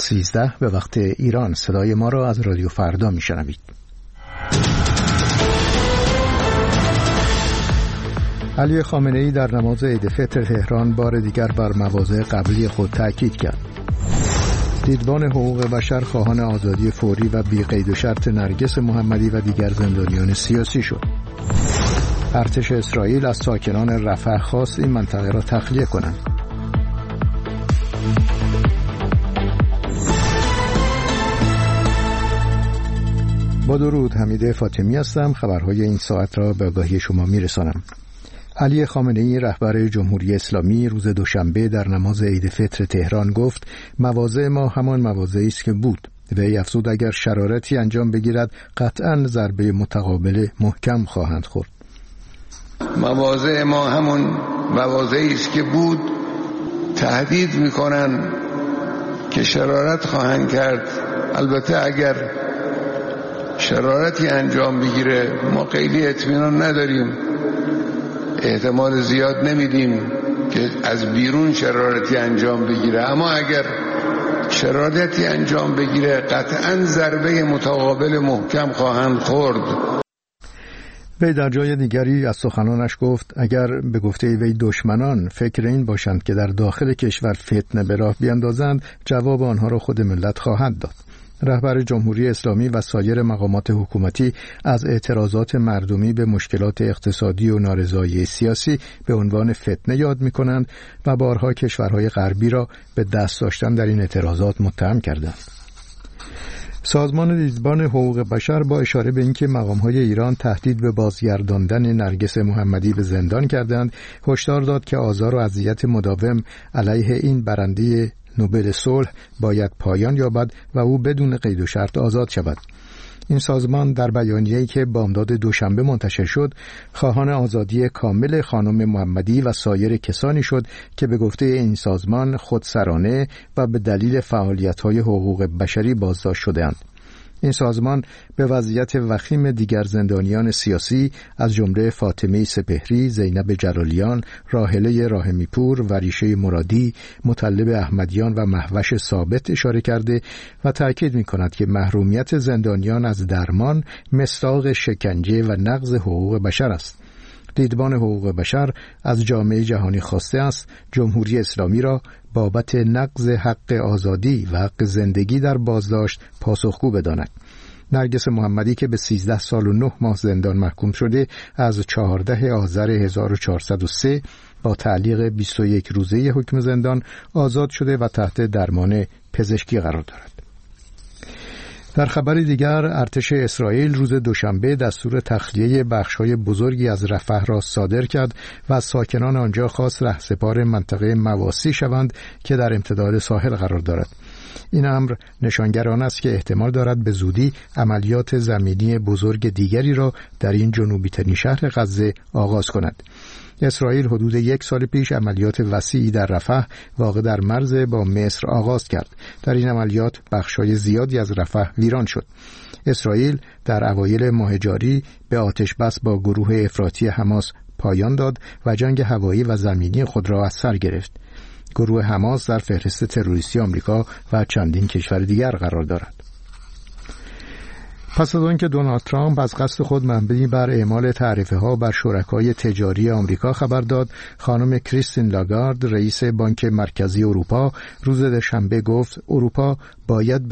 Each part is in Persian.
13 به وقت ایران. صدای ما را از رادیو فردا میشنوید. علی خامنه‌ای در نماز عید فطر تهران بار دیگر بر مواضع قبلی خود تاکید کرد. دیدبان حقوق بشر خواهان آزادی فوری و بی قید و شرط نرگس محمدی و دیگر زندانیان سیاسی شد. ارتش اسرائیل از ساکنان رفح خواست این منطقه را تخلیه کنند. با درود، حمید فاطمی هستم. خبرهای این ساعت را به آگاهی شما میرسانم. علی خامنه‌ای رهبر جمهوری اسلامی روز دوشنبه در نماز عید فطر تهران گفت مواضع ما همان مواضعی است که بود. وی افزود اگر شرارتی انجام بگیرد قطعاً ضربه متقابل محکم خواهند خورد. مواضع ما همون مواضعی است که بود. تهدید میکنن که شرارت خواهند کرد. البته اگر شرارتی انجام بگیره ما خیلی اطمینان نداریم، احتمال زیاد نمیدیم که از بیرون شرارتی انجام بگیره، اما اگر شرارتی انجام بگیره قطعاً ضربه متقابل محکم خواهند خورد. وی در جای دیگری از سخنانش گفت اگر به گفته وی دشمنان فکر این باشند که در داخل کشور فتنه به راه بیندازند، جواب آنها را خود ملت خواهد داد. رهبر جمهوری اسلامی و سایر مقامات حکومتی از اعتراضات مردمی به مشکلات اقتصادی و نارضایی سیاسی به عنوان فتنه یاد می‌کنند و بارها کشورهای غربی را به دست داشتن در این اعتراضات متهم کردند. سازمان دیدبان حقوق بشر با اشاره به اینکه مقام‌های ایران تهدید به بازگرداندن نرگس محمدی به زندان کردند، هشدار داد که آزار و اذیت مداوم علیه این برنده نوبل صلح باید پایان یابد و او بدون قید و شرط آزاد شود. این سازمان در بیانیه‌ای که بامداد دوشنبه منتشر شد، خواهان آزادی کامل خانم محمدی و سایر کسانی شد که به گفته این سازمان خودسرانه و به دلیل فعالیت‌های حقوق بشری بازداشت شده‌اند. این سازمان به وضعیت وخیم دیگر زندانیان سیاسی از جمله فاطمه سپهری، زینب جلالیان، راحله راحمی‌پور، وریشه مرادی، مطلب احمدیان و مهوش ثابت اشاره کرده و تأکید می‌کند که محرومیت زندانیان از درمان مصداق شکنجه و نقض حقوق بشر است. دیدبان حقوق بشر از جامعه جهانی خواسته است جمهوری اسلامی را بابت نقض حق آزادی و حق زندگی در بازداشت پاسخگو بداند. نرگس محمدی که به 13 سال و 9 ماه زندان محکوم شده، از 14 آذر 1403 با تعلیق 21 روزه حکم زندان آزاد شده و تحت درمان پزشکی قرار دارد. در خبر دیگر، ارتش اسرائیل روز دوشنبه دستور تخلیه بخش‌های بزرگی از رفح را صادر کرد و از ساکنان آنجا خواست رهسپار منطقه مواسی شوند که در امتداد ساحل قرار دارد. این امر نشانگر آن است که احتمال دارد به زودی عملیات زمینی بزرگ دیگری را در این جنوبی ترین شهر غزه آغاز کند. اسرائیل حدود 1 سال پیش عملیات وسیعی در رفح واقع در مرز با مصر آغاز کرد. در این عملیات بخشای زیادی از رفح ویران شد. اسرائیل در اوایل ماه جاری به آتش بس با گروه افراطی حماس پایان داد و جنگ هوایی و زمینی خود را از سر گرفت. گروه حماس در فهرست تروریستی آمریکا و چندین کشور دیگر قرار دارد. پس از آنکه دونالد ترامپ از قصد خود مبنی بر اعمال تعرفه‌ها بر شرکای تجاری آمریکا خبر داد، خانم کریستین لاگارد رئیس بانک مرکزی اروپا روز دوشنبه گفت اروپا باید به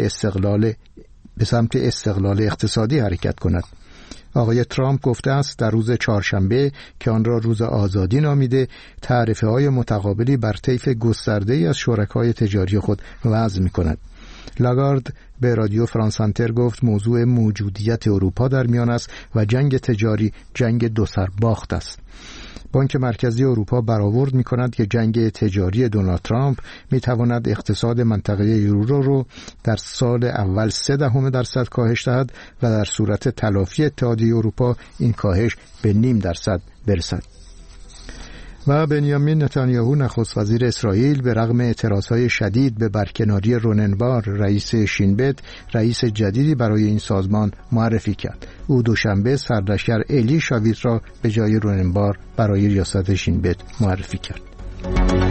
سمت استقلال اقتصادی حرکت کند. آقای ترامپ گفته است در روز چهارشنبه که آن را روز آزادی نامیده، تعرفه‌های متقابلی بر طیف گسترده‌ای از شرکای تجاری خود وضع می‌کند. لاگارد به رادیو فرانس انتر گفت موضوع موجودیت اروپا در میان است و جنگ تجاری جنگ دو سر باخت است. بانک مرکزی اروپا برآورد می‌کند که جنگ تجاری دونالد ترامپ می‌تواند اقتصاد منطقه یورو را در سال اول 0.3% کاهش دهد و در صورت تلافی اتحادیه اروپا این کاهش به 0.5% برسد. و بنیامین نتانیاهو نخست وزیر اسرائیل به رغم اعتراضهای شدید به برکناری روننبار رئیس شینبت، رئیس جدیدی برای این سازمان معرفی کرد. او دوشنبه سرلشکر الی شاویت را به جای روننبار برای ریاست شینبت معرفی کرد.